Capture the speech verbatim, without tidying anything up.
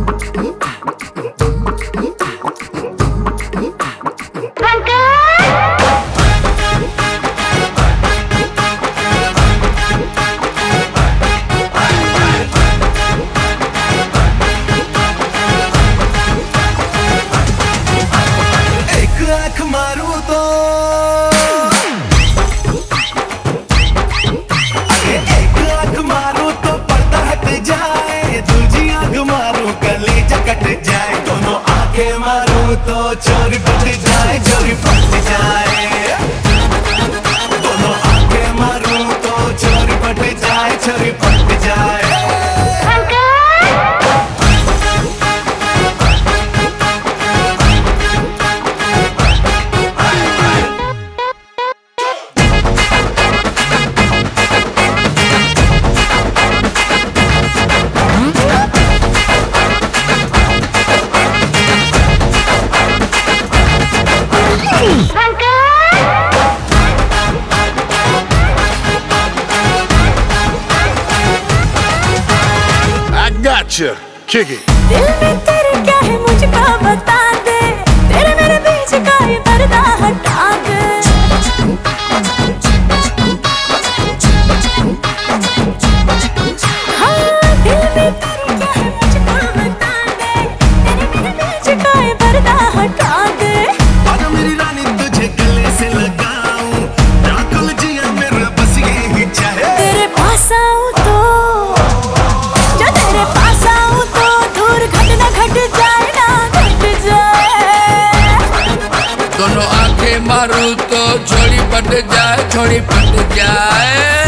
मारूं तो एक आंख मारूं तो पर्दा हट जाए, दूजी आंख मारूं कलेजा कट जाए, दोनों आंखें मारूं तो चोरी पट जाए, चोरी पट जाए, दोनों आंखें मारूं तो चोरी पट जाए, चोरी पट जाए। Gotcha, kick it. दिल में तेरे क्या है मुझको बता दे, तेरे मेरे बीच का ये पर्दा हटा दे। हाँ, दिल में तेरे क्या है मुझको बता दे, तेरे मेरे बीच का ये पर्दा हटा दे। आजा मेरी रानी तुझे गले से लगाऊं, राकुल जिया मेरा बस यही चाहे। तेरे पास आऊं तो दोनों आंखें मारूं तो छोड़ी पट जाए, छोड़ी पट जाए।